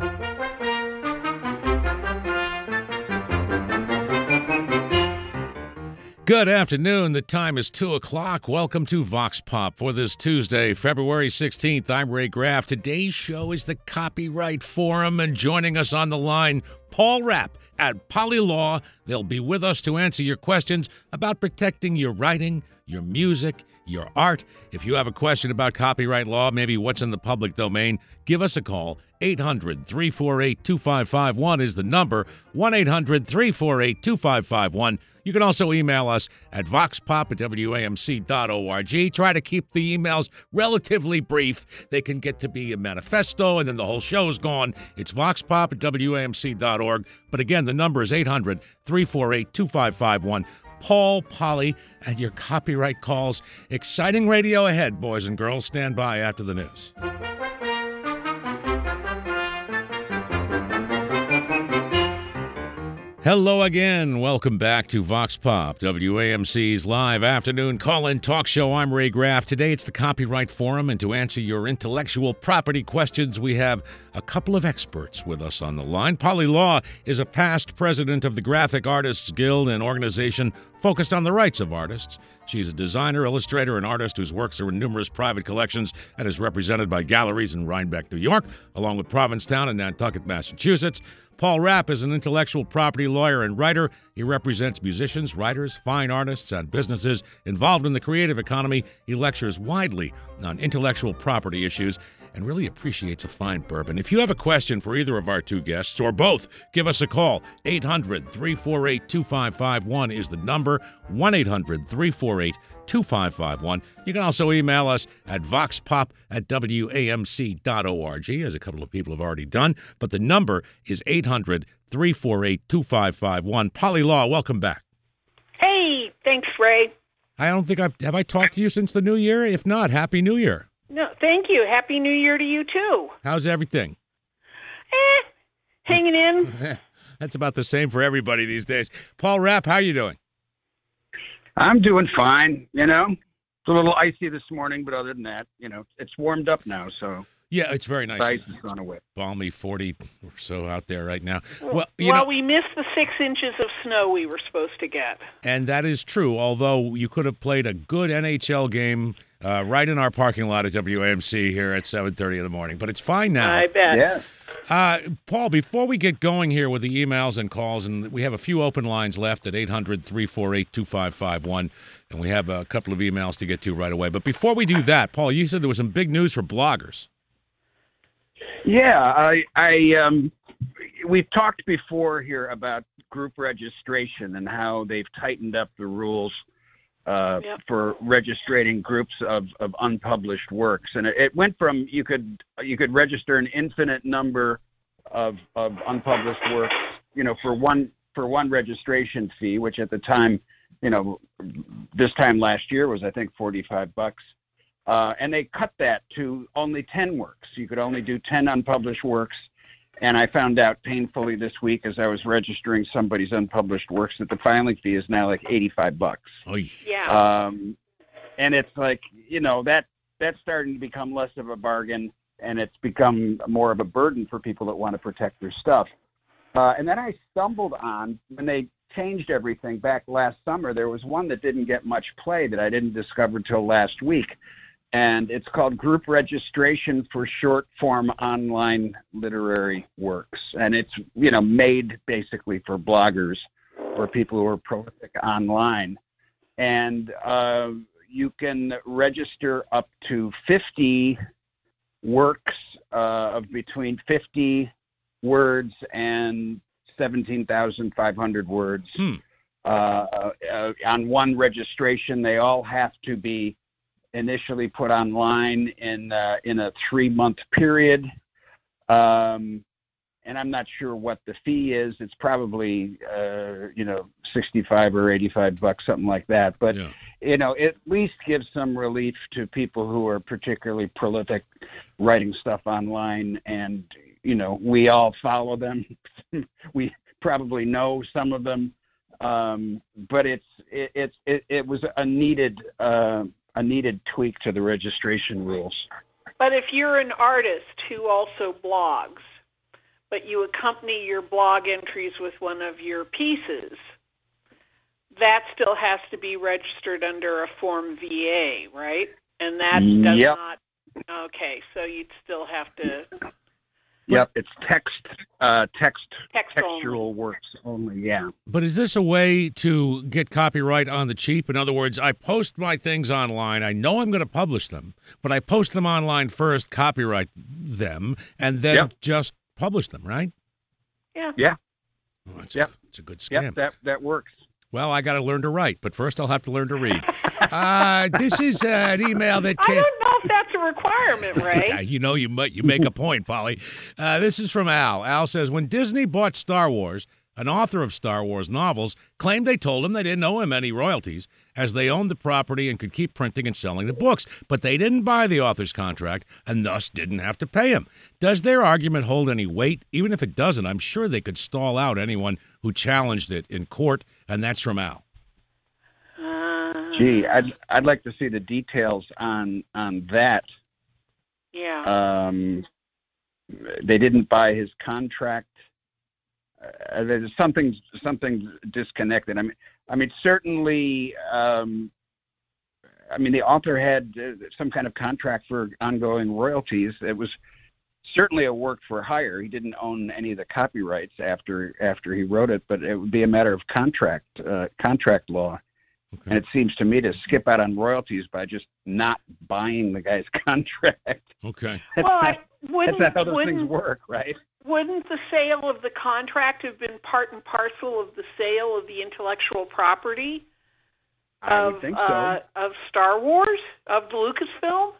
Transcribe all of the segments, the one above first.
Good afternoon. The time is 2 o'clock. Welcome to Vox Pop for this Tuesday, February 16th. I'm Ray Graff. Today's show is the Copyright Forum, and joining us on the line, Paul Rapp at Poly Law. They'll be with us to answer your questions about protecting your writing, your music, your art. If you have a question about copyright law, maybe what's in the public domain, give us a call. 800-348-2551 is the number. 1-800-348-2551. You can also email us at voxpop@wamc.org. Try to keep the emails relatively brief. They can get to be a manifesto, and then the whole show's gone. It's voxpop@wamc.org. But again, the number is 800-348-2551. Paul, Polly, and your copyright calls. Exciting radio ahead, boys and girls. Stand by after the news. Hello again. Welcome back to Vox Pop, WAMC's live afternoon call-in talk show. I'm Ray Graff. Today it's the Copyright Forum, and to answer your intellectual property questions, we have a couple of experts with us on the line. Poly Law is a past president of the Graphic Artists Guild, an organization focused on the rights of artists. She's a designer, illustrator, and artist whose works are in numerous private collections and is represented by galleries in Rhinebeck, New York, along with Provincetown and Nantucket, Massachusetts. Paul Rapp is an intellectual property lawyer and writer. He represents musicians, writers, fine artists, and businesses involved in the creative economy. He lectures widely on intellectual property issues and really appreciates a fine bourbon. If you have a question for either of our two guests, or both, give us a call. 800-348-2551 is the number. 1-800-348-2551. You can also email us at voxpop@wamc.org, as a couple of people have already done. But the number is 800-348-2551. Poly Law, welcome back. Hey, thanks, Ray. I don't think have I talked to you since the new year? If not, Happy New Year. No, thank you. Happy New Year to you, too. How's everything? Hanging in. That's about the same for everybody these days. Paul Rapp, how are you doing? I'm doing fine, It's a little icy this morning, but other than that, it's warmed up now, so. Yeah, it's very nice. The ice has gone away. Balmy 40 or so out there right now. Well, we missed the 6 inches of snow we were supposed to get. And that is true, although you could have played a good NHL game right in our parking lot at WAMC here at 7:30 in the morning. But it's fine now. I bet. Yeah. Paul, before we get going here with the emails and calls, and we have a few open lines left at 800-348-2551, and we have a couple of emails to get to right away. But before we do that, Paul, you said there was some big news for bloggers. Yeah, we've talked before here about group registration and how they've tightened up the rules for registering groups of unpublished works, and it went from you could register an infinite number of unpublished works, for one registration fee, which at the time, this time last year was I think $45. And they cut that to only 10 works. You could only do 10 unpublished works. And I found out painfully this week as I was registering somebody's unpublished works that the filing fee is now like $85. Yeah. And it's like, that's starting to become less of a bargain, and it's become more of a burden for people that want to protect their stuff. And then I stumbled on, when they changed everything back last summer, there was one that didn't get much play that I didn't discover till last week. And it's called Group Registration for Short-Form Online Literary Works. And it's, made basically for bloggers or people who are prolific online. And you can register up to 50 works of between 50 words and 17,500 words. On one registration. They all have to be initially put online in a 3-month period. And I'm not sure what the fee is. It's probably, $65 or $85, something like that. But, at least gives some relief to people who are particularly prolific writing stuff online. And, we all follow them. We probably know some of them. But it was a needed tweak to the registration rules. But if you're an artist who also blogs, but you accompany your blog entries with one of your pieces, that still has to be registered under a Form VA, right? And that does Yep. not. Okay, so you'd still have to. Yep, it's textual only. works only. Yeah. But is this a way to get copyright on the cheap? In other words, I post my things online. I know I'm going to publish them, but I post them online first, copyright them, and then just publish them, right? Yeah. Yeah. Well, it's a good scam. Yep, that works. Well, I got to learn to write, but first I'll have to learn to read. This is an email that I came. don't know if that's a requirement, Ray. You make a point, Polly. This is from Al. Al says, when Disney bought Star Wars, an author of Star Wars novels claimed they told him they didn't owe him any royalties as they owned the property and could keep printing and selling the books, but they didn't buy the author's contract and thus didn't have to pay him. Does their argument hold any weight? Even if it doesn't, I'm sure they could stall out anyone who challenged it in court, and that's from Al. Gee, I'd like to see the details on that. Yeah. They didn't buy his contract. There's something disconnected. I mean, certainly. The author had some kind of contract for ongoing royalties. It was certainly a work for hire. He didn't own any of the copyrights after he wrote it, but it would be a matter of contract law. Okay. And it seems to me to skip out on royalties by just not buying the guy's contract. Okay. That's not how those things work, right? Wouldn't the sale of the contract have been part and parcel of the sale of the intellectual property of Star Wars, of the Lucasfilm?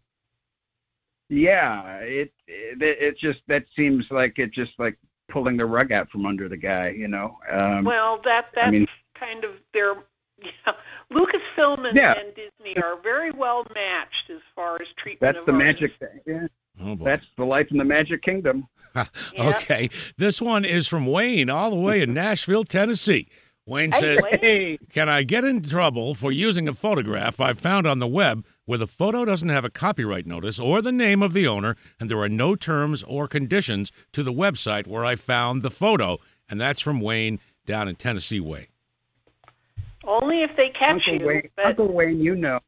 Yeah, it just that seems like it just like pulling the rug out from under the guy, you know. Well, that's kind of their. Yeah, Lucasfilm and Disney are very well matched as far as treatment of artists. Magic thing. Yeah. Oh, boy. That's the life in the Magic Kingdom. Okay, this one is from Wayne, all the way in Nashville, Tennessee. Wayne says, hey. Can I get in trouble for using a photograph I found on the web where the photo doesn't have a copyright notice or the name of the owner, and there are no terms or conditions to the website where I found the photo? And that's from Wayne down in Tennessee Way. Only if they catch Uncle you. Wayne, but... Uncle Wayne, you know.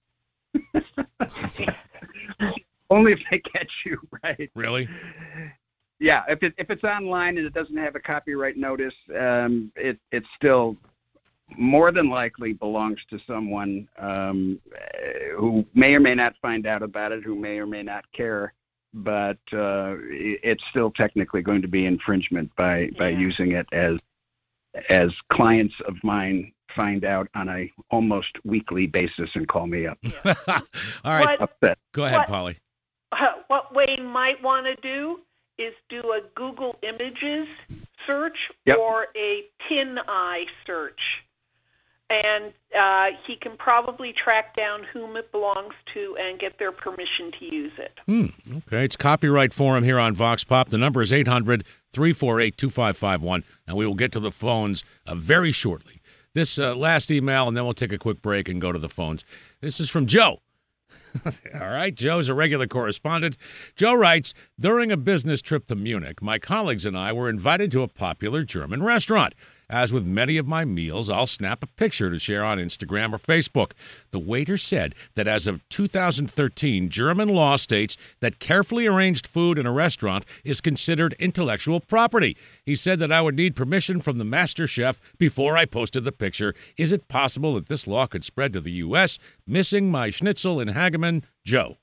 Only if they catch you, right? Really? Yeah. If it's online and it doesn't have a copyright notice, it still more than likely belongs to someone who may or may not find out about it, who may or may not care. But it's still technically going to be infringement by using it as clients of mine find out on a almost weekly basis and call me up. Yeah. All right. Upset. Go ahead, Polly. What Wayne might want to do is do a Google Images search or a TinEye search. And he can probably track down whom it belongs to and get their permission to use it. Okay, it's Copyright Forum here on Vox Pop. The number is 800-348-2551, and we will get to the phones very shortly. This last email, and then we'll take a quick break and go to the phones. This is from Joe. All right, Joe's a regular correspondent. Joe writes, during a business trip to Munich, my colleagues and I were invited to a popular German restaurant. As with many of my meals, I'll snap a picture to share on Instagram or Facebook. The waiter said that as of 2013, German law states that carefully arranged food in a restaurant is considered intellectual property. He said that I would need permission from the master chef before I posted the picture. Is it possible that this law could spread to the U.S.? Missing my schnitzel in Hageman, Joe.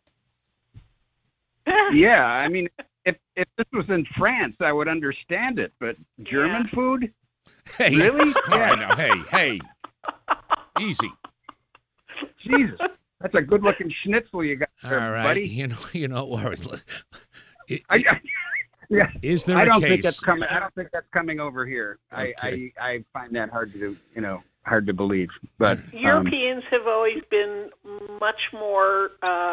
Yeah, I mean, if this was in France, I would understand it, but German food? Hey, really? Yeah. Now, hey, easy. Jesus, that's a good-looking schnitzel you got there, all right, buddy. You know, Warren. Yeah. Is there I a don't case? think that's coming. I don't think that's coming over here. Okay. I find that hard to believe. But Europeans have always been much more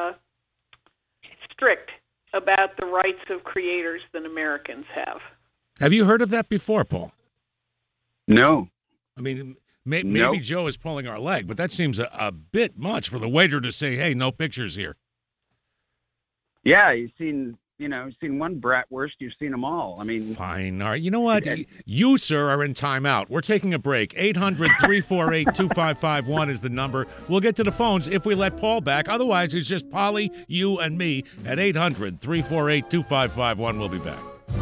strict about the rights of creators than Americans have. Have you heard of that before, Paul? No. I mean, maybe Nope. Joe is pulling our leg, but that seems a bit much for the waiter to say, hey, no pictures here. Yeah, you've seen You've seen one bratwurst, you've seen them all. I mean, fine. All right. You know what? You, sir, are in timeout. We're taking a break. 800-348-2551 is the number. We'll get to the phones if we let Paul back. Otherwise, it's just Polly, you, and me at 800-348-2551. We'll be back.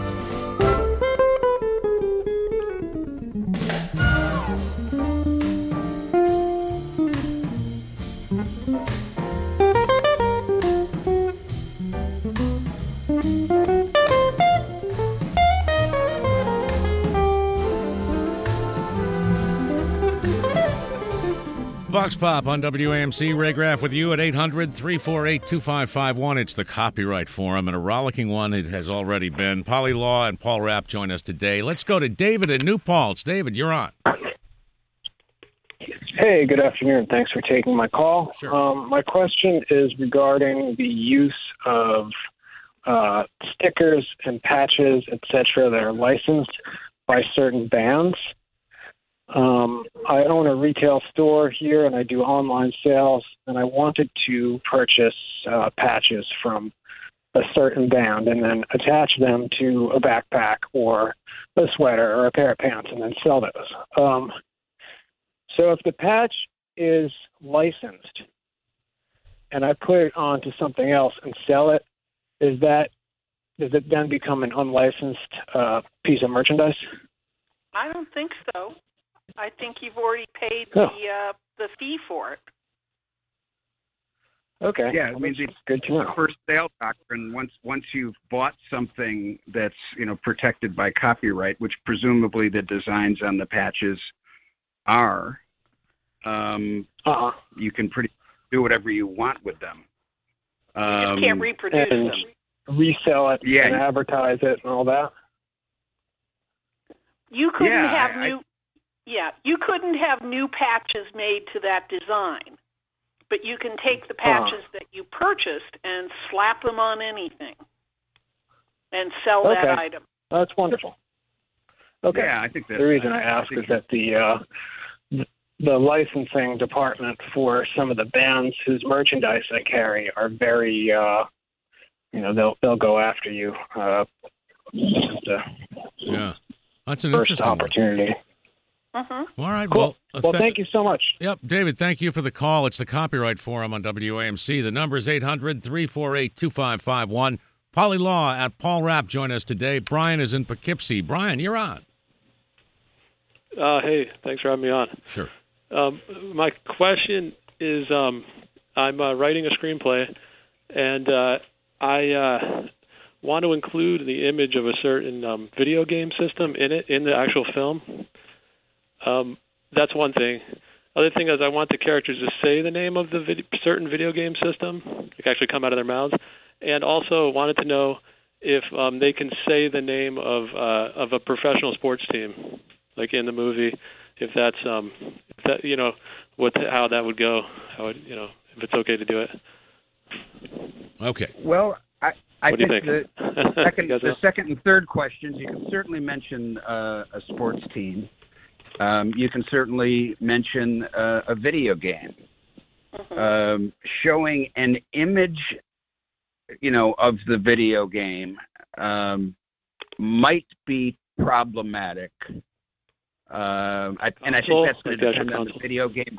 Vox Pop on WAMC. Ray Graff with you at 800-348-2551. It's the Copyright Forum, and a rollicking one it has already been. Polly Law and Paul Rapp join us today. Let's go to David in New Paltz. David, you're on. Hey, good afternoon. Thanks for taking my call. Sure. My question is regarding the use of stickers and patches, etc., that are licensed by certain bands. I own a retail store here, and I do online sales, and I wanted to purchase patches from a certain band and then attach them to a backpack or a sweater or a pair of pants and then sell those. So if the patch is licensed and I put it onto something else and sell it, does it then become an unlicensed piece of merchandise? I don't think so. I think you've already paid the fee for it. Okay. Yeah, I mean, it's good to know. First sale doctrine. Once you've bought something that's protected by copyright, which presumably the designs on the patches are, you can do whatever you want with them. You just can't reproduce and them. Resell it and advertise it and all that. You couldn't have you couldn't have new patches made to that design, but you can take the patches that you purchased and slap them on anything and sell that item. That's wonderful. Okay. Yeah, I think the reason I ask is that the licensing department for some of the bands whose merchandise I carry are very, they'll go after you. Yeah, that's an first interesting opportunity. One. All right. Cool. Well, thank you so much. Yep, David, thank you for the call. It's the Copyright Forum on WAMC. The number is 800-348-2551. Polly Law at Paul Rapp join us today. Brian is in Poughkeepsie. Brian, you're on. Hey, thanks for having me on. Sure. My question is, I'm writing a screenplay, and I want to include the image of a certain video game system in the actual film. That's one thing. Other thing is I want the characters to say the name of the certain video game system, like actually come out of their mouths, and also wanted to know if they can say the name of a professional sports team, like in the movie, if that's how that would go, if it's okay to do it. Okay. Well, I think the second and third questions, you can certainly mention a sports team. You can certainly mention a video game. Showing an image, of the video game might be problematic. And I think that's going to depend on the video game.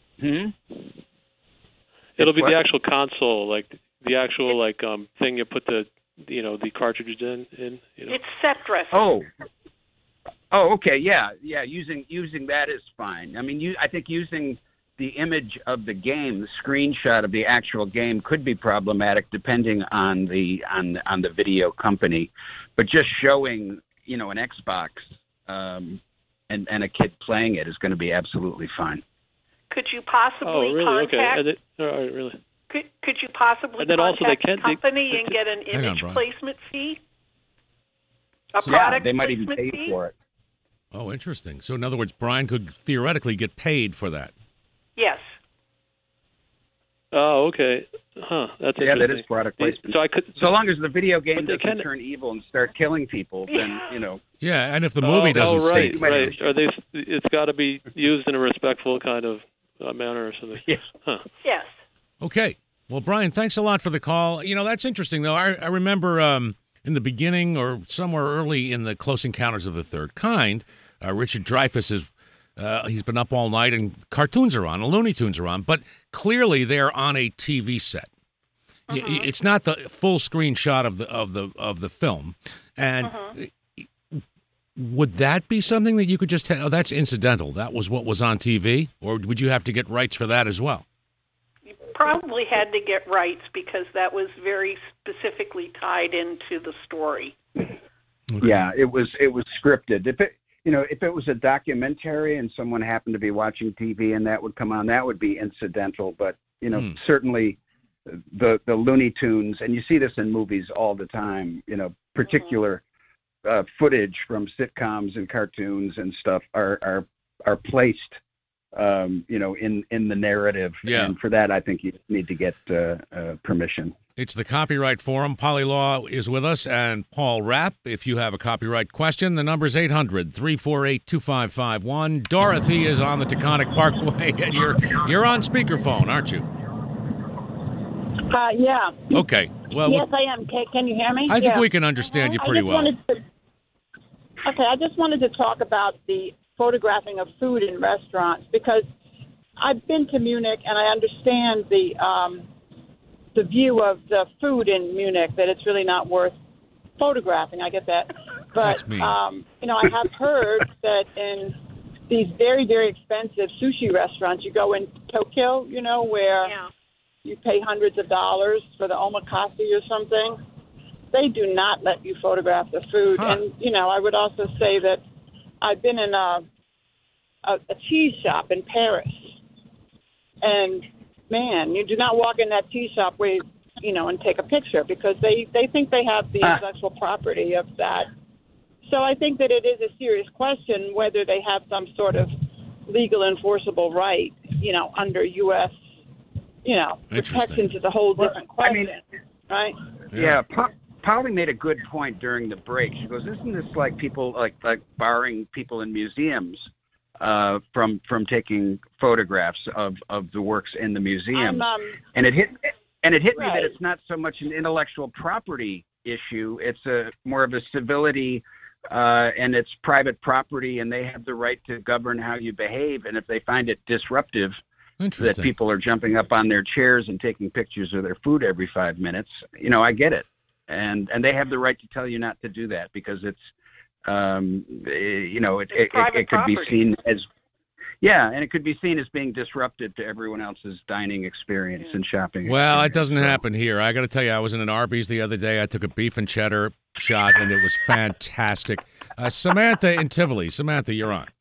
It'll be the actual console, like the actual thing you put the cartridges in. It's set dressing. Oh, okay, yeah. Using that is fine. I mean, I think using the image of the game, the screenshot of the actual game, could be problematic depending on the video company. But just showing, an Xbox and a kid playing it is going to be absolutely fine. Could you possibly contact? Okay. Really? Could you possibly contact the company and get an image placement fee? They might even pay for it. Oh, interesting. So, in other words, Brian could theoretically get paid for that. Yes. Oh, okay. Huh. That's that is product placement. So long as the video game doesn't turn evil and start killing people, then Yeah, and if the movie doesn't stink. Right. It's got to be used in a respectful kind of manner or something. Yes. Huh. Yes. Okay. Well, Brian, thanks a lot for the call. That's interesting, though. I remember in the beginning or somewhere early in the Close Encounters of the Third Kind, Richard Dreyfuss he's been up all night and cartoons are on, and Looney Tunes are on, but clearly they're on a TV set. It's not the full screen shot of the film, and would that be something that you could just tell? Oh, that's incidental. That was what was on TV, or would you have to get rights for that as well? You probably had to get rights because that was very specifically tied into the story. Okay. Yeah, it was scripted. If it was a documentary and someone happened to be watching TV and that would come on, that would be incidental. But certainly the Looney Tunes, and you see this in movies all the time. Particular footage from sitcoms and cartoons and stuff are placed, in the narrative. Yeah. And for that, I think you need to get permission. It's the Copyright Forum. Polylaw is with us, and Paul Rapp. If you have a copyright question, the number is 800-348-2551. Dorothy is on the Taconic Parkway, and you're on speakerphone, aren't you? Yeah. Okay. Well, yes, I am. Can you hear me? I think we can understand you pretty well. I just wanted to talk about the photographing of food in restaurants, because I've been to Munich and I understand the view of the food in Munich, that it's really not worth photographing. I get that. But, that's me. I have heard that in these very, very expensive sushi restaurants, you go in Tokyo, where you pay hundreds of dollars for the omakase or something. They do not let you photograph the food. Huh. And, I would also say that I've been in a cheese shop in Paris. And, man, you do not walk in that cheese shop where, and take a picture, because they think they have the intellectual property of that. So I think that it is a serious question whether they have some sort of legal enforceable right, under U.S., protections is a whole different question, right? Yeah. Polly made a good point during the break. She goes, "Isn't this like people like barring people in museums from taking photographs of the works in the museum?" And it hit me that it's not so much an intellectual property issue; it's more of a civility, and it's private property, and they have the right to govern how you behave. And if they find it disruptive that people are jumping up on their chairs and taking pictures of their food every 5 minutes, I get it. And they have the right to tell you not to do that, because it's, it could be seen as, and it could be seen as being disruptive to everyone else's dining experience and shopping. Well, it doesn't happen here. I got to tell you, I was in an Arby's the other day. I took a beef and cheddar shot, and it was fantastic. Samantha in Tivoli. Samantha, you're on.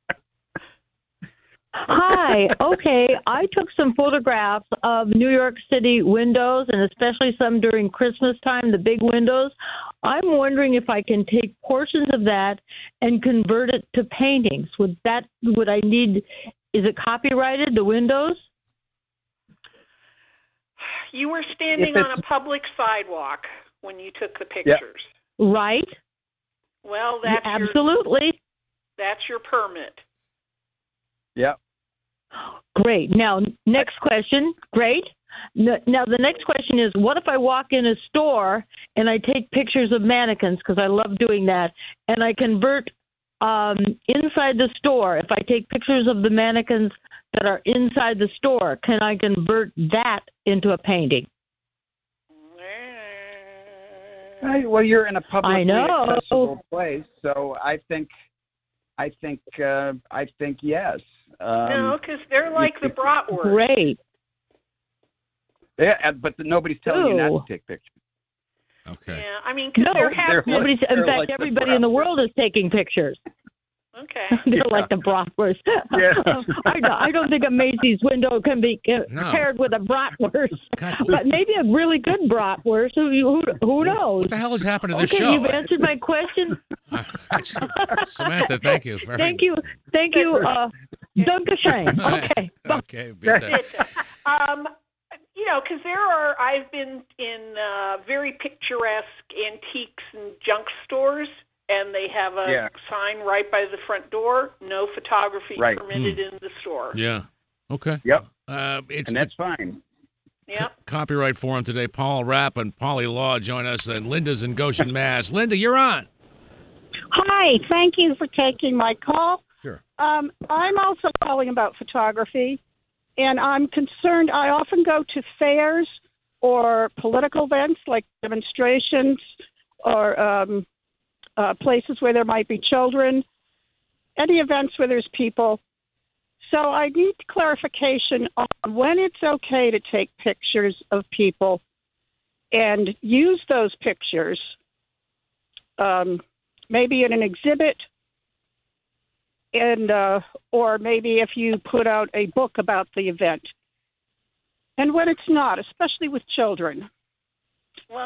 Hi. Okay. I took some photographs of New York City windows, and especially some during Christmas time, the big windows. I'm wondering if I can take portions of that and convert it to paintings. Is it copyrighted, the windows? You were standing on a public sidewalk when you took the pictures. Right. Well, that's absolutely. That's your permit. Yep. Great. Now, next question. Great. Now, the next question is, what if I walk in a store and I take pictures of mannequins, because I love doing that, and I convert inside the store? If I take pictures of the mannequins that are inside the store, can I convert that into a painting? Well, you're in a publicly accessible place, so I think yes. No, because they're like the bratwurst. Great. Yeah, but nobody's telling you not to take pictures. Okay. Yeah, I mean, because nobody's. In fact, everybody in the world is taking pictures. Okay. They're like the bratwurst. Yeah. I don't think a Macy's window can be paired with a bratwurst, but maybe a really good bratwurst. Who knows? What the hell has happened to this show? Okay, you've answered my question. Samantha, thank you. Thank you. Dankeschön. Okay. Okay. Bitte. Because I've been in very picturesque antiques and junk stores, and they have a sign right by the front door: no photography permitted in the store. Yeah. Okay. Yep. And that's fine. Yep. Copyright Forum today. Paul Rapp and Polly Law join us, and Linda's in Goshen, Mass. Linda, you're on. Hi, thank you for taking my call. Sure. I'm also calling about photography, and I'm concerned. I often go to fairs or political events like demonstrations or places where there might be children, any events where there's people. So I need clarification on when it's okay to take pictures of people and use those pictures, maybe in an exhibit, and or maybe if you put out a book about the event, and when it's not, especially with children. Well,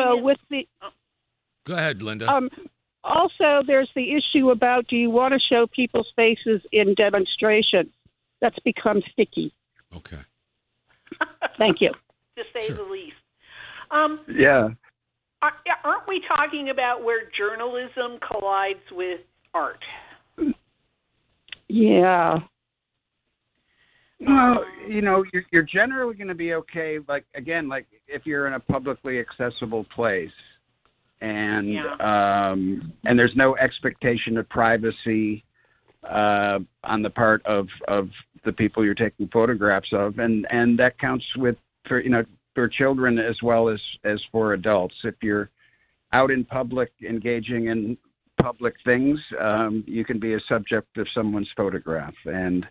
Go ahead, Linda. Also, there's the issue about, do you want to show people's faces in demonstrations? That's become sticky. Okay. Thank you. To say the least. Yeah. Aren't we talking about where journalism collides with art? Yeah. Well, you're generally going to be okay. Like if you're in a publicly accessible place, and there's no expectation of privacy on the part of the people you're taking photographs of, and that counts for children as well as for adults. If you're out in public engaging in public things, you can be a subject of someone's photograph, and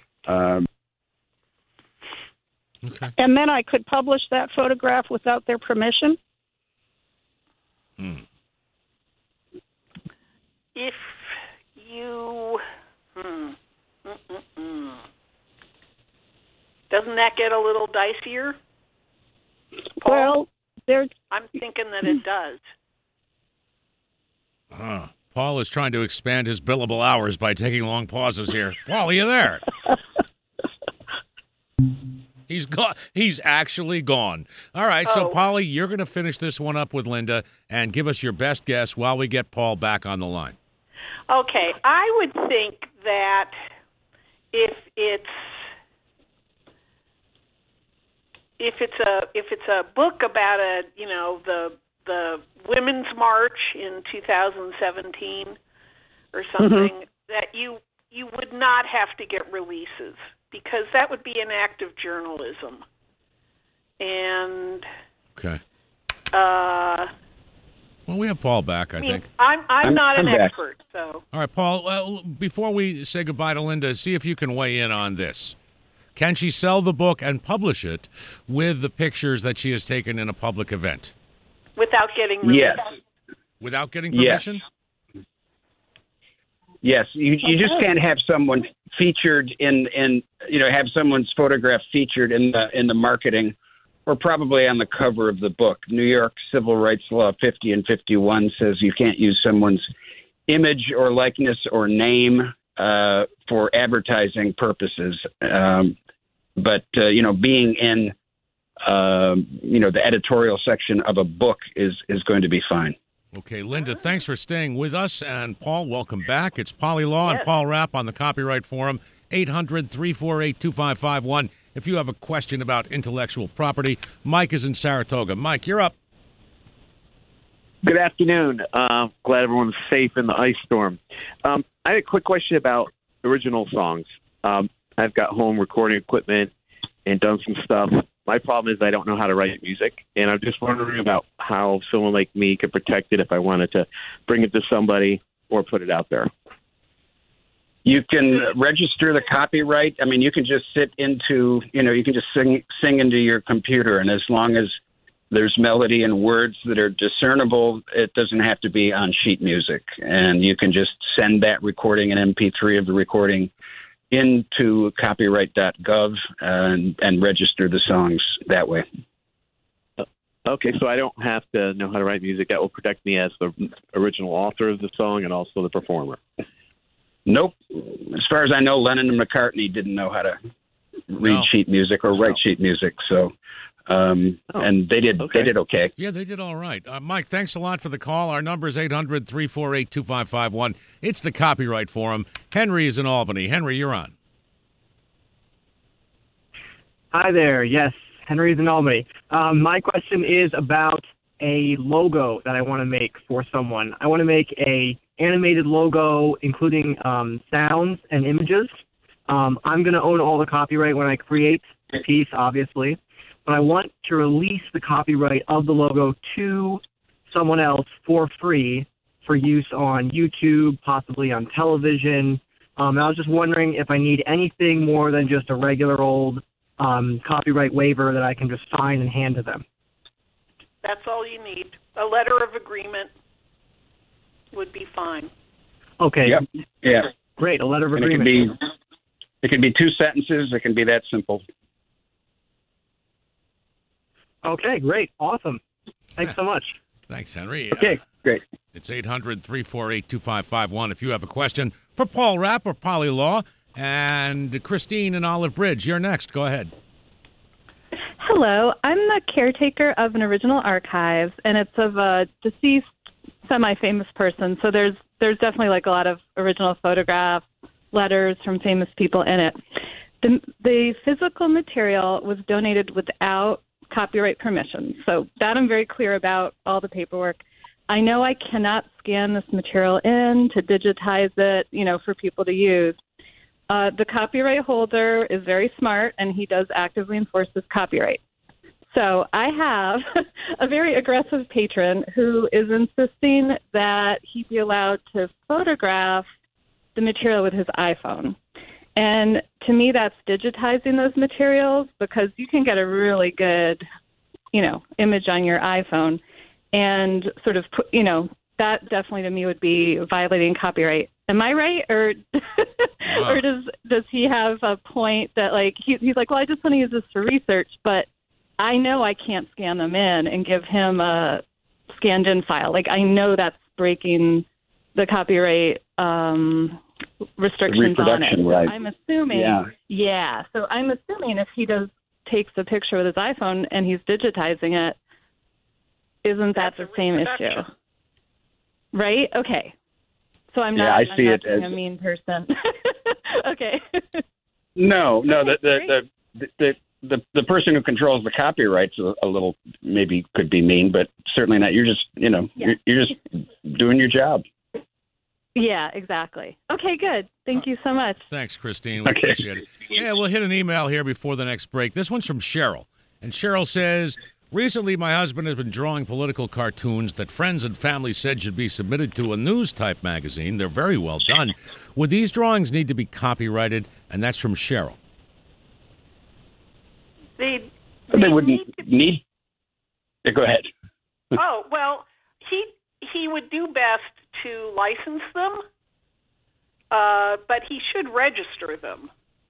okay. And then I could publish that photograph without their permission? If you... Doesn't that get a little dicier? Paul? Well, I'm thinking that it does. Paul is trying to expand his billable hours by taking long pauses here. Paul, are you there? He's gone. He's actually gone. All right, so Polly, you're going to finish this one up with Linda and give us your best guess while we get Paul back on the line. Okay, I would think that if it's a book about the Women's March in 2017 or something, that you would not have to get releases, because that would be an act of journalism. And okay. Well, we have Paul back, I think. I'm not an back. expert, so. All right, Paul, well, before we say goodbye to Linda, see if you can weigh in on this. Can she sell the book and publish it with the pictures that she has taken in a public event? Without getting released? yes. Without getting permission? Yes, you just can't have someone featured have someone's photograph featured in the marketing, or probably on the cover of the book. New York Civil Rights Law 50 and 51 says you can't use someone's image or likeness or name for advertising purposes. But being in the editorial section of a book is going to be fine. Okay, Linda, thanks for staying with us. And Paul, welcome back. It's Polly Law and Paul Rapp on the Copyright Forum, 800-348-2551. If you have a question about intellectual property, Mike is in Saratoga. Mike, you're up. Good afternoon. Glad everyone's safe in the ice storm. I had a quick question about original songs. I've got home recording equipment and done some stuff. My problem is I don't know how to write music, and I'm just wondering about how someone like me could protect it if I wanted to bring it to somebody or put it out there. You can register the copyright. I mean, you can just you can just sing into your computer, and as long as there's melody and words that are discernible, it doesn't have to be on sheet music. And you can just send that recording, an MP3 of the recording, into copyright.gov and register the songs that way. Okay, so I don't have to know how to write music. That will protect me as the original author of the song and also the performer. Nope. As far as I know, Lennon and McCartney didn't know how to read sheet music or write sheet music. So, and they did okay. Yeah, they did all right. Mike, thanks a lot for the call. Our number is 800-348-2551. It's the Copyright Forum. Henry is in Albany. Henry, you're on. Hi there. Yes. Henry Zanomany. My question is about a logo that I want to make for someone. I want to make a animated logo, including sounds and images. I'm going to own all the copyright when I create the piece, obviously, but I want to release the copyright of the logo to someone else for free for use on YouTube, possibly on television. I was just wondering if I need anything more than just a regular old copyright waiver that I can just sign and hand to them. That's all you need. A letter of agreement would be fine. Okay. Yep. Yeah. Great. A letter of And agreement. it can be 2 sentences. It can be that simple. Okay. Great. Awesome. Thanks so much. Thanks, Henry. Okay. Great. It's 800-348-2551 if you have a question for Paul Rapp or Polly Law. And Christine in Olive Bridge, you're next. Go ahead. Hello. I'm the caretaker of an original archive, and it's of a deceased semi-famous person. So there's definitely like a lot of original photographs, letters from famous people in it. The physical material was donated without copyright permission. So that I'm very clear about, all the paperwork. I know I cannot scan this material in to digitize it, for people to use. The copyright holder is very smart, and he does actively enforce this copyright. So I have a very aggressive patron who is insisting that he be allowed to photograph the material with his iPhone. And to me, that's digitizing those materials, because you can get a really good, image on your iPhone, and sort of put, that definitely to me would be violating copyright. Am I right? Or or does he have a point that he's like, well, I just want to use this for research, but I know I can't scan them in and give him a scanned in file. I know that's breaking the copyright restrictions on it. Right. So I'm assuming, yeah. So I'm assuming if he takes a picture with his iPhone and he's digitizing it, isn't that the same issue? Right? Okay. So I'm not, I see I'm it not being as a mean person. Okay. No. The person who controls the copyright's a little, maybe could be mean, but certainly not. You're just, you're just doing your job. Yeah, exactly. Okay, good. Thank you so much. Thanks, Christine. We appreciate it. Yeah, we'll hit an email here before the next break. This one's from Cheryl. And Cheryl says, recently my husband has been drawing political cartoons that friends and family said should be submitted to a news-type magazine. They're very well done. Would these drawings need to be copyrighted? And that's from Cheryl. They wouldn't need. Go ahead. Oh, well, he would do best to license them, but he should register them.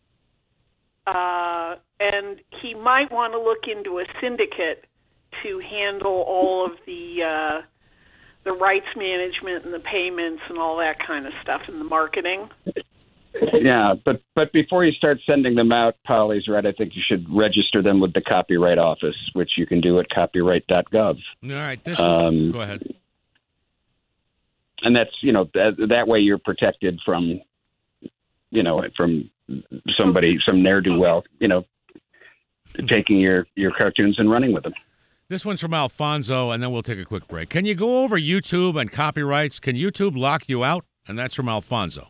And he might want to look into a syndicate to handle all of the rights management and the payments and all that kind of stuff, and the marketing. Yeah, but before you start sending them out, Polly's right. I think you should register them with the Copyright Office, which you can do at copyright.gov. All right, this one. Go ahead. And that's, that way you're protected from, from somebody, some ne'er-do-well, taking your cartoons and running with them. This one's from Alfonso, and then we'll take a quick break. Can you go over YouTube and copyrights? Can YouTube lock you out? And that's from Alfonso.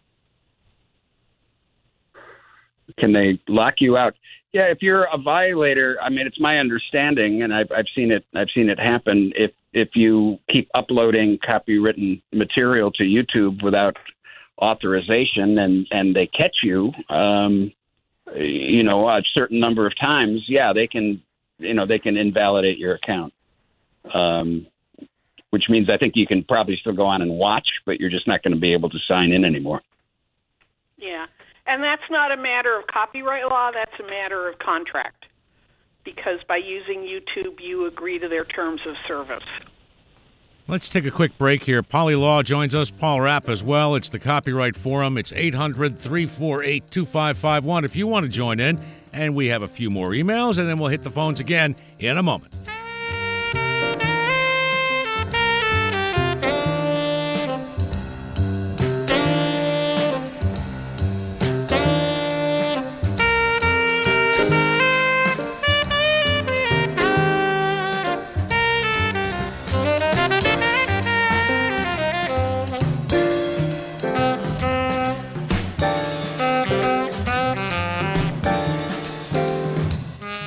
Can they lock you out? Yeah, if you're a violator, I mean, it's my understanding, and I've seen it happen. If you keep uploading copywritten material to YouTube without authorization, and they catch you, a certain number of times, yeah, they can invalidate your account. Which means I think you can probably still go on and watch, but you're just not going to be able to sign in anymore. Yeah. And that's not a matter of copyright law, that's a matter of contract. Because by using YouTube, you agree to their terms of service. Let's take a quick break here. Polly Law joins us, Paul Rapp as well. It's the Copyright Forum. It's 800-348-2551 if you want to join in. And we have a few more emails, and then we'll hit the phones again in a moment.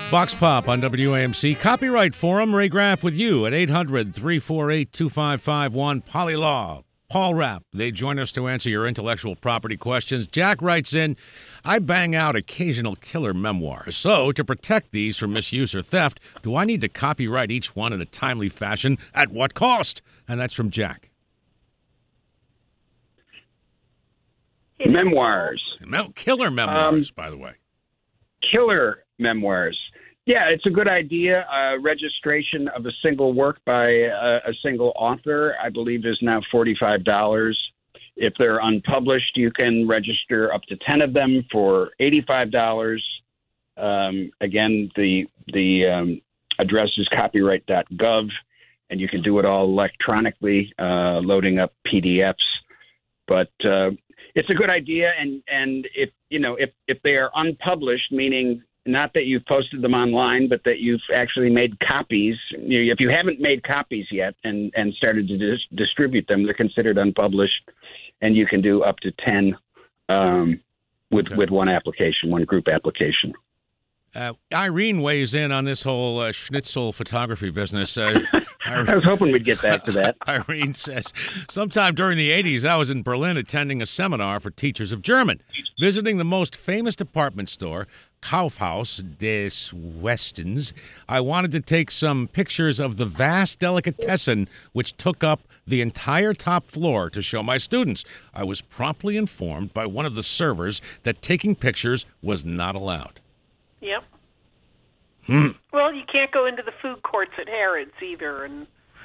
Vox Pop on WAMC. Copyright Forum. Ray Graff with you at 800-348-2551. Poly Law. Paul Rapp. They join us to answer your intellectual property questions. Jack writes in, I bang out occasional killer memoirs. So, to protect these from misuse or theft, do I need to copyright each one in a timely fashion? At what cost? And that's from Jack. Memoirs. Killer memoirs, by the way. Killer memoirs. Yeah, it's a good idea. Registration of a single work by a single author, I believe, is now $45. If they're unpublished, you can register up to 10 of them for $85. Again, the address is copyright.gov, and you can do it all electronically, loading up PDFs. But it's a good idea, and if they are unpublished, meaning not that you've posted them online, but that you've actually made copies. If you haven't made copies yet and started to distribute them, they're considered unpublished, and you can do up to 10 with one application, one group application. Irene weighs in on this whole schnitzel photography business. I was hoping we'd get back to that. Irene says, sometime during the 80s, I was in Berlin attending a seminar for teachers of German. Visiting the most famous department store, Kaufhaus des Westens, I wanted to take some pictures of the vast delicatessen which took up the entire top floor to show my students. I was promptly informed by one of the servers that taking pictures was not allowed. Yep. Well, you can't go into the food courts at Harrods either, and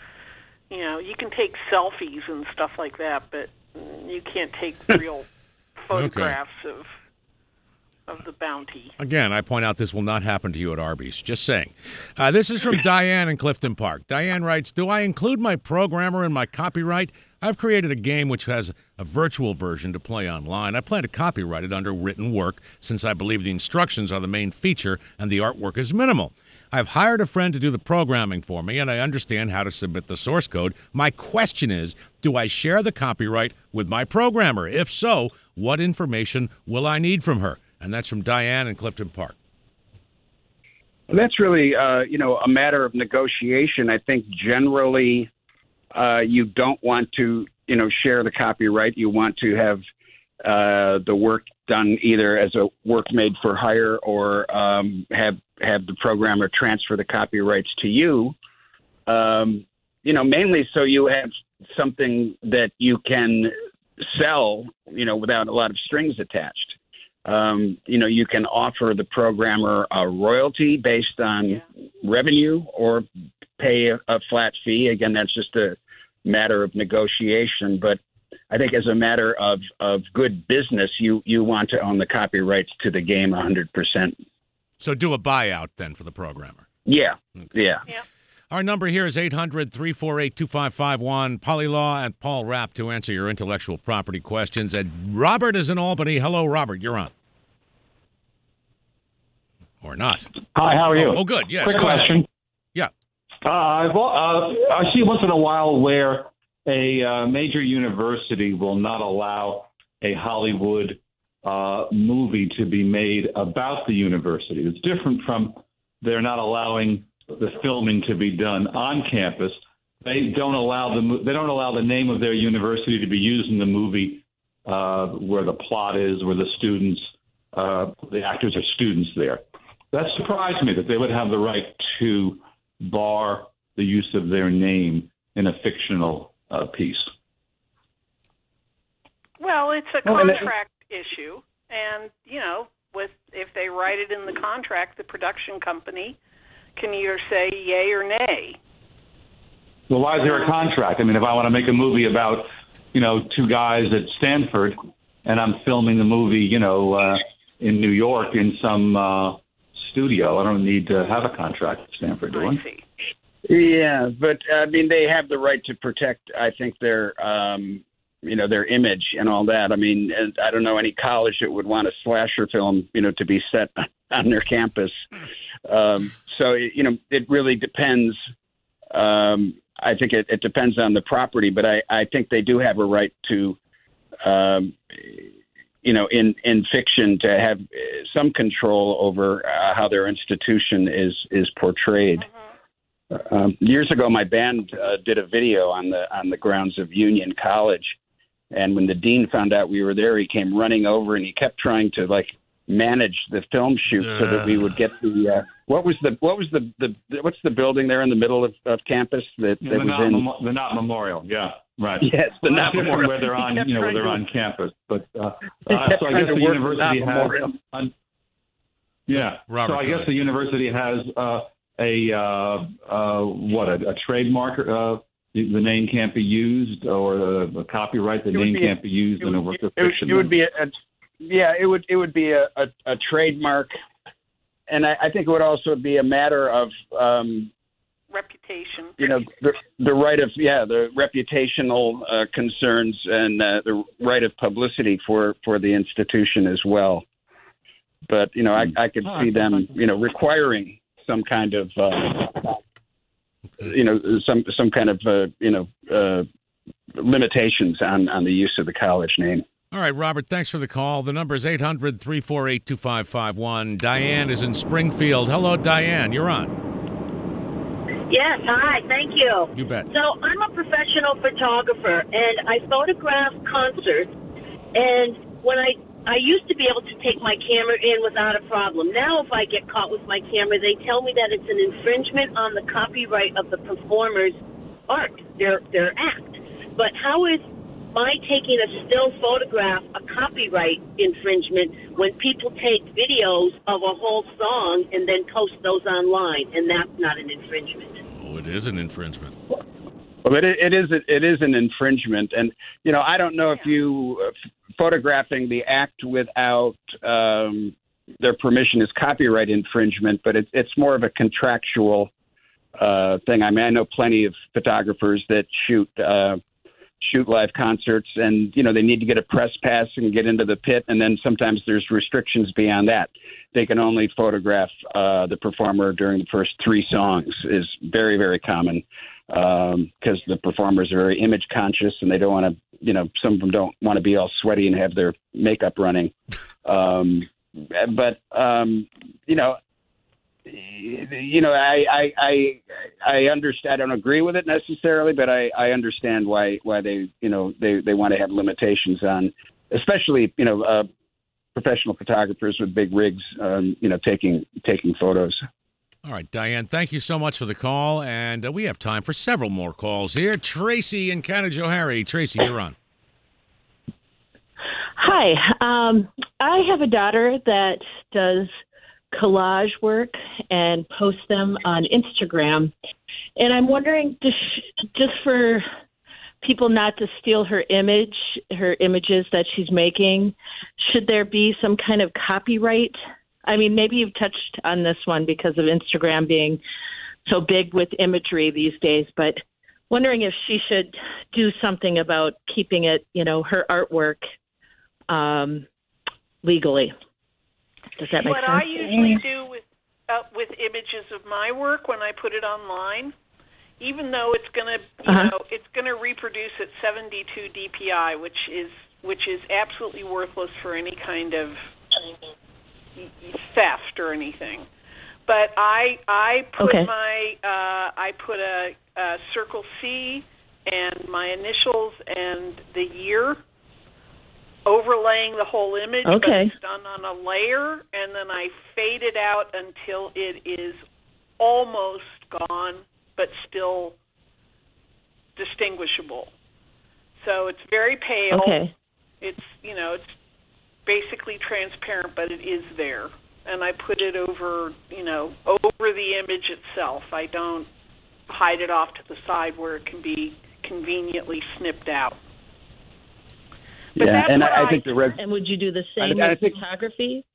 you can take selfies and stuff like that, but you can't take real photographs of the bounty. Again, I point out this will not happen to you at Arby's. Just saying. This is from Diane in Clifton Park. Diane writes, do I include my programmer in my copyright? I've created a game which has a virtual version to play online. I plan to copyright it under written work since I believe the instructions are the main feature and the artwork is minimal. I've hired a friend to do the programming for me, and I understand how to submit the source code. My question is, do I share the copyright with my programmer? If so, what information will I need from her? And that's from Diane in Clifton Park. That's really, a matter of negotiation. I think generally you don't want to, share the copyright. You want to have the work done either as a work made for hire or have the programmer transfer the copyrights to you. Mainly so you have something that you can sell, without a lot of strings attached. You can offer the programmer a royalty based on revenue or pay a flat fee. Again, that's just a matter of negotiation. But I think as a matter of good business, you want to own the copyrights to the game 100%. So do a buyout then for the programmer. Yeah. Okay. Yeah. Our number here is 800-348-2551. Poly Law and Paul Rapp to answer your intellectual property questions. And Robert is in Albany. Hello, Robert. You're on. Or not. Hi, how are you? Oh, good. Yes. Quick question. Yeah. I see once in a while where a major university will not allow a Hollywood movie to be made about the university. It's different from they're not allowing the filming to be done on campus. They don't allow the name of their university to be used in the movie where the plot is, where the students, the actors are students there. That surprised me that they would have the right to bar the use of their name in a fictional piece. Well, it's a contract issue, and if they write it in the contract, the production company can either say yay or nay. Well, why is there a contract? I mean, if I want to make a movie about, two guys at Stanford, and I'm filming the movie, in New York in some studio, I don't need to have a contract at Stanford, do I? See. Yeah, but they have the right to protect, I think, their their image and all that. I mean, I don't know any college that would want a slasher film, to be set on their campus. So, it really depends. I think it depends on the property, but I think they do have a right to in fiction to have some control over how their institution is portrayed. Years ago, my band did a video on the grounds of Union College, and when the dean found out we were there, he came running over and he kept trying to manage the film shoot so that we would get the what's the building there in the middle of campus that was in the Knott Memorial. Yeah, right. Yes, the Knott Memorial. Where they're on, where they're on campus. But so I guess the university has. Robert, so I guess the university has a trademark. The name can't be used, or the copyright. The name can't be used in a work of fiction. It would be it would be a trademark, and I think it would also be a matter of reputation. The right of the reputational concerns and the right of publicity for the institution as well. But I could see them requiring some kind of some kind of limitations on the use of the college name. All right, Robert, thanks for the call. The number is 800-348-2551. Diane is in Springfield. Hello, Diane. You're on. Yes, hi. Thank you. You bet. So I'm a professional photographer, and I photograph concerts. And when I used to be able to take my camera in without a problem. Now if I get caught with my camera, they tell me that it's an infringement on the copyright of the performer's art, their act. But how is my taking a still photograph a copyright infringement when people take videos of a whole song and then post those online, and that's not an infringement? Oh, it is an infringement. Well, it is an infringement, and I don't know if you photographing the act without their permission is copyright infringement, but it's more of a contractual thing. I mean, I know plenty of photographers that shoot live concerts, and they need to get a press pass and get into the pit, and then sometimes there's restrictions beyond that. They can only photograph the performer during the first 3 songs is very, very common. Because the performers are very image conscious and they don't want to, some of them don't want to be all sweaty and have their makeup running. I understand. I don't agree with it necessarily, but I understand why they want to have limitations on, especially, professional photographers with big rigs, taking photos. All right, Diane, thank you so much for the call, and we have time for several more calls here. Tracy in Canajoharie. Tracy, you're on. Hi. I have a daughter that does collage work and posts them on Instagram, and I'm wondering, just for people not to steal her images that she's making, should there be some kind of copyright? I mean, maybe you've touched on this one because of Instagram being so big with imagery these days, but wondering if she should do something about keeping it, her artwork legally. Does that make sense? What I usually do with images of my work when I put it online, even though it's going to, it's going to reproduce at 72 DPI, which is absolutely worthless for any kind of theft or anything, but I put I put a circle C and my initials and the year, overlaying the whole image. But it's done on a layer, and then I fade it out until it is almost gone, but still distinguishable. So it's very pale. It's it's basically transparent, but it is there, and I put it over the image itself. I don't hide it off to the side where it can be conveniently snipped out. But I think and would you do the same with photography?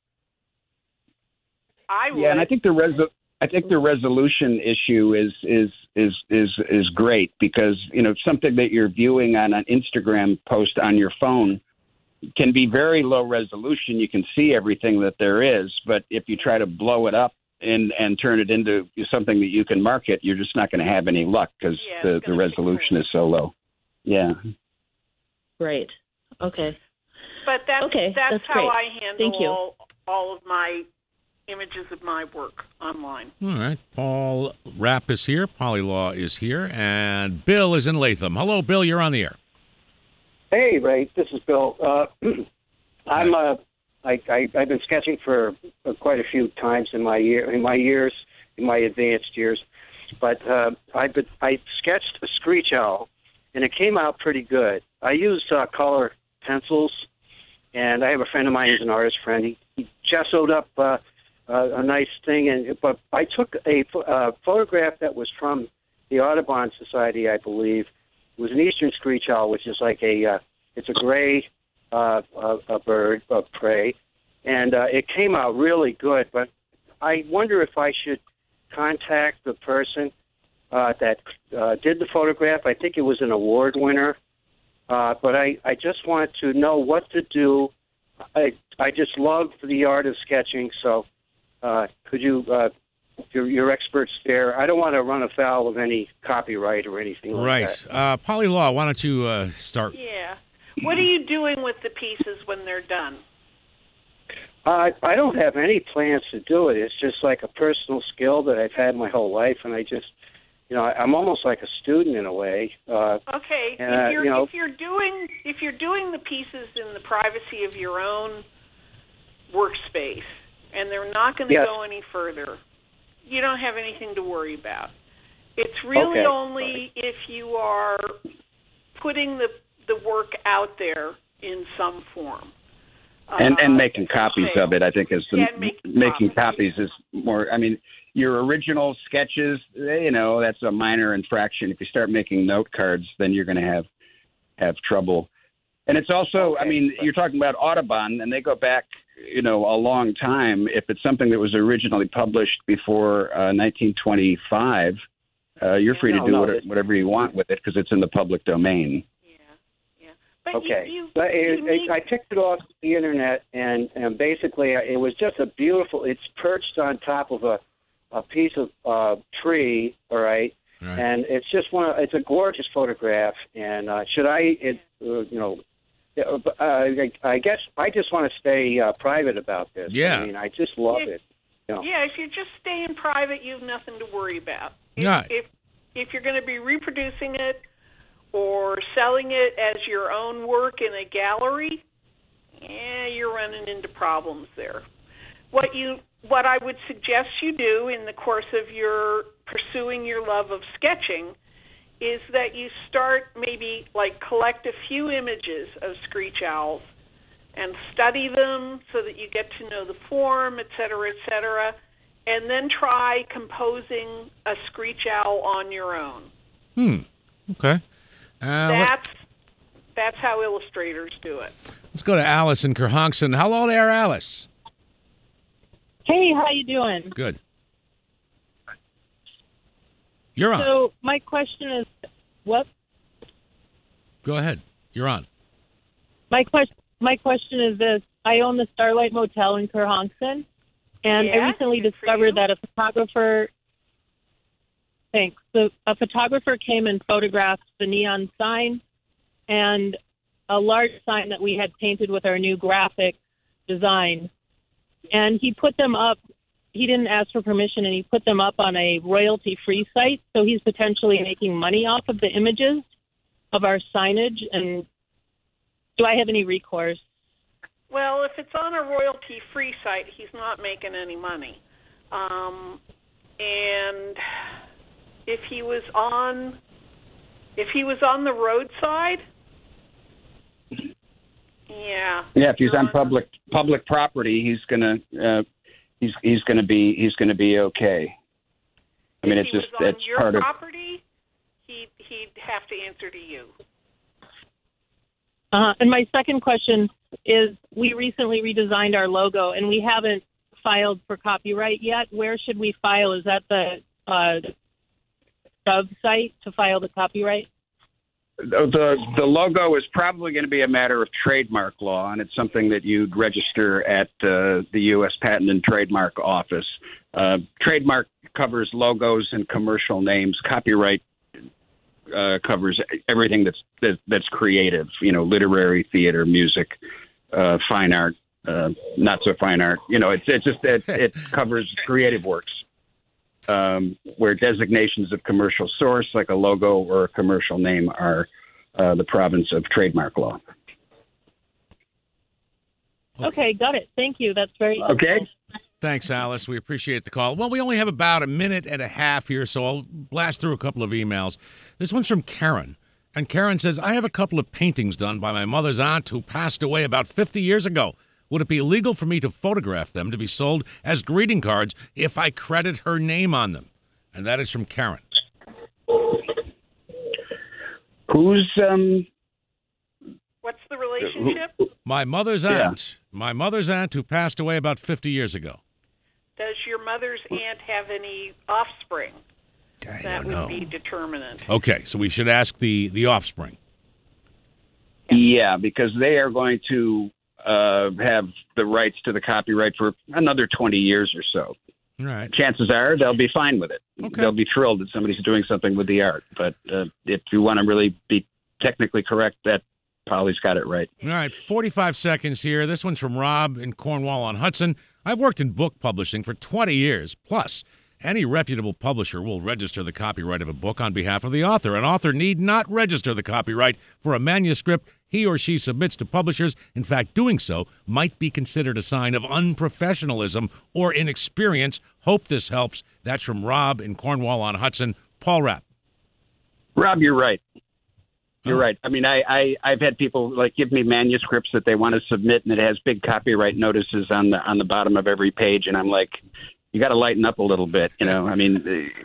I would. Yeah, and I think the resolution issue is great because something that you're viewing on an Instagram post on your phone can be very low resolution. You can see everything that there is, but if you try to blow it up and turn it into something that you can market, you're just not going to have any luck because the resolution is so low. Yeah. Right. Okay. But that's how great. I Thank handle you. all of my images of my work online. All right. Paul Rapp is here. Polly Law is here. And Bill is in Latham. Hello, Bill. You're on the air. Hey, Ray. This is Bill. I've been sketching for quite a few times in my advanced years, but I sketched a screech owl, and it came out pretty good. I used color pencils, and I have a friend of mine who's an artist friend. He gessoed up a nice thing, but I took a photograph that was from the Audubon Society, I believe. It was an eastern screech owl, which is like it's a gray a bird of prey, and it came out really good. But I wonder if I should contact the person that did the photograph. I think it was an award winner, but I just want to know what to do. I just love the art of sketching, so could you, you're experts there. I don't want to run afoul of any copyright or anything like that. Right. Polly Law, why don't you start? Yeah. What are you doing with the pieces when they're done? I don't have any plans to do it. It's just like a personal skill that I've had my whole life, and I just, I'm almost like a student in a way. Okay. If you're doing the pieces in the privacy of your own workspace, and they're not going to go any further, you don't have anything to worry about. It's really only if you are putting the work out there in some form. And making copies of it, I think, is making copies is more. I mean, your original sketches, that's a minor infraction. If you start making note cards, then you're going to have trouble. And it's also, you're talking about Audubon, and they go back, a long time. If it's something that was originally published before 1925, you're free to do whatever you want with it because it's in the public domain. I picked it off the internet, and basically it was just a beautiful. It's perched on top of a piece of tree, all right, and it's just it's a gorgeous photograph. And I guess I just want to stay private about this. Yeah, I just love it. Yeah, if you're just staying private, you have nothing to worry about. If you're going to be reproducing it or selling it as your own work in a gallery, you're running into problems there. What I would suggest you do in the course of your pursuing your love of sketching is that you start maybe collect a few images of screech owls and study them so that you get to know the form, et cetera, and then try composing a screech owl on your own. Okay. That's how illustrators do it. Let's go to Alice in Kerhonkson. Hello there, Alice. Hey, how you doing? Good. You're on. So my question is, what? Go ahead. You're on. My question is this: I own the Starlight Motel in Kerhonkson, and I recently discovered that a photographer. Thanks. So a photographer came and photographed the neon sign and a large sign that we had painted with our new graphic design. And he put them up. He didn't ask for permission, and he put them up on a royalty-free site. So he's potentially making money off of the images of our signage. And do I have any recourse? Well, if it's on a royalty-free site, he's not making any money. And if he was on the roadside, yeah, if he's on public property, he's gonna be okay. I mean, it's just that's part of property. He'd have to answer to you. And my second question is: we recently redesigned our logo, and we haven't filed for copyright yet. Where should we file? Is that the site to file the copyright? The logo is probably going to be a matter of trademark law, and it's something that you'd register at the U.S. Patent and Trademark Office. Trademark covers logos and commercial names. Copyright covers everything that's creative, literary, theater, music. fine art, not so fine art. It covers creative works where designations of commercial source, like a logo or a commercial name, are the province of trademark law. Okay, got it. Thank you. That's very helpful. Okay. Thanks, Alice. We appreciate the call. Well, we only have about a minute and a half here, so I'll blast through a couple of emails. This one's from Karen. And Karen says, I have a couple of paintings done by my mother's aunt who passed away about 50 years ago. Would it be illegal for me to photograph them to be sold as greeting cards if I credit her name on them? And that is from Karen. Who's What's the relationship? My mother's aunt. My mother's aunt who passed away about 50 years ago. Does your mother's aunt have any offspring? That would know. be determinant. Okay, so we should ask the offspring. Yeah, because they are going to have the rights to the copyright for another 20 years or so. All right. Chances are they'll be fine with it. Okay. They'll be thrilled that somebody's doing something with the art. But if you want to really be technically correct, that Polly's got it right. All right, 45 seconds here. This one's from Rob in Cornwall on Hudson. I've worked in book publishing for 20 years. Plus, any reputable publisher will register the copyright of a book on behalf of the author. An author need not register the copyright for a manuscript he or she submits to publishers. In fact, doing so might be considered a sign of unprofessionalism or inexperience. Hope this helps. That's from Rob in Cornwall on Hudson. Paul Rapp. Rob, you're right. You're right. I mean, I've had people give me manuscripts that they want to submit, and it has big copyright notices on the bottom of every page, and I'm like, you got to lighten up a little bit, I mean,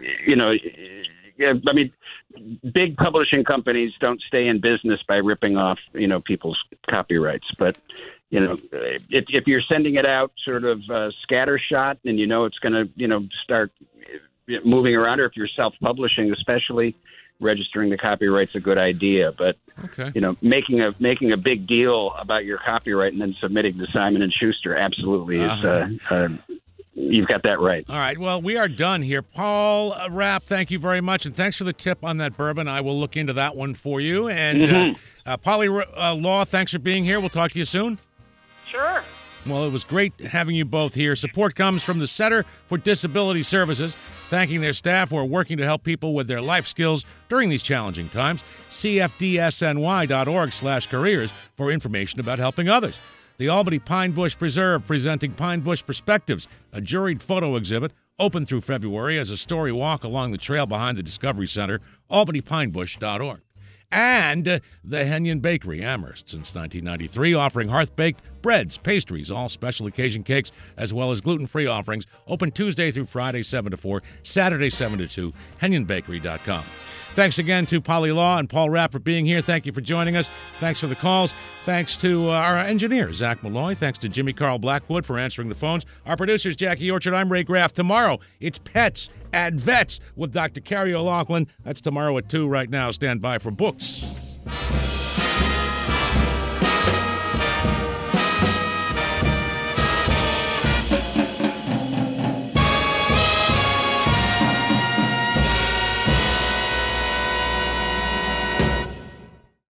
big publishing companies don't stay in business by ripping off people's copyrights, but if you're sending it out sort of scattershot, and it's going to start moving around, or if you're self-publishing, especially, registering the copyright's a good idea, but making a big deal about your copyright and then submitting to Simon and Schuster absolutely is you've got that right. All right, well, we are done here. Paul Rapp, thank you very much, and thanks for the tip on that bourbon. I will look into that one for you. And Polly Law, thanks for being here. We'll talk to you soon. Sure. Well, it was great having you both here. Support comes from the Center for Disability Services, thanking their staff who are working to help people with their life skills during these challenging times. CFDSNY.org/careers for information about helping others. The Albany Pine Bush Preserve presenting Pine Bush Perspectives, a juried photo exhibit open through February as a story walk along the trail behind the Discovery Center, albanypinebush.org. And the Henyon Bakery, Amherst, since 1993, offering hearth-baked breads, pastries, all special occasion cakes, as well as gluten-free offerings. Open Tuesday through Friday, 7 to 4, Saturday, 7 to 2, HenyonBakery.com. Thanks again to Polly Law and Paul Rapp for being here. Thank you for joining us. Thanks for the calls. Thanks to our engineer, Zach Malloy. Thanks to Jimmy Carl Blackwood for answering the phones. Our producers, Jackie Orchard. I'm Ray Graff. Tomorrow, it's Pets at Vets with Dr. Carrie O'Loughlin. That's tomorrow at 2 right now. Stand by for books.